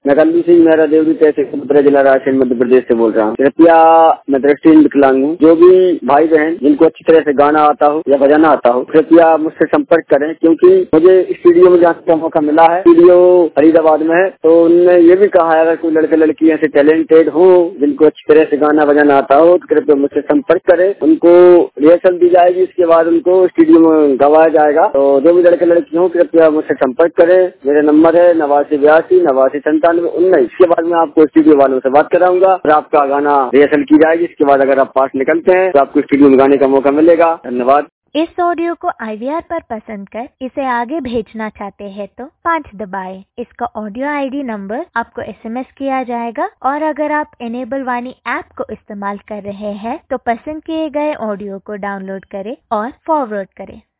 मैं कल्लू से मेरा देवरी तहसील जिला रायसेन मध्य प्रदेश से बोल रहा हूँ। कृपया मैं दृष्टिहीन विकलांग हूँ। जो भी भाई बहन जिनको अच्छी तरह से गाना आता हो या बजाना आता हो, कृपया मुझसे संपर्क करें, क्योंकि मुझे स्टूडियो में जाने का मौका मिला है। स्टूडियो फरीदाबाद में है, तो उन्होंने ये भी कहा है अगर कोई लड़के लड़की ऐसे टैलेंटेड हो जिनको अच्छी तरह से गाना बजाना आता हो तो कृपया मुझसे संपर्क करें। उनको रिहर्सल दी जाएगी, इसके बाद उनको स्टूडियो में गवाया जाएगा। तो जो भी लड़के लड़की हो कृपया मुझसे संपर्क करें। मेरा नंबर है 8982 89 97 19। इसके बाद मैं आपको स्टूडियो वालों से बात कराऊंगा और आपका गाना रिहर्सल की जाएगी। इसके बाद अगर आप पास निकलते हैं तो आपको स्टूडियो में गाने का मौका मिलेगा। धन्यवाद। इस ऑडियो को IVR पर पसंद कर इसे आगे भेजना चाहते हैं तो 5 दबाएं। इसका ऑडियो ID नंबर आपको SMS किया जाएगा। और अगर आप इनेबल वाणी ऐप को इस्तेमाल कर रहे हैं तो पसंद किए गए ऑडियो को डाउनलोड करें और फॉरवर्ड करें।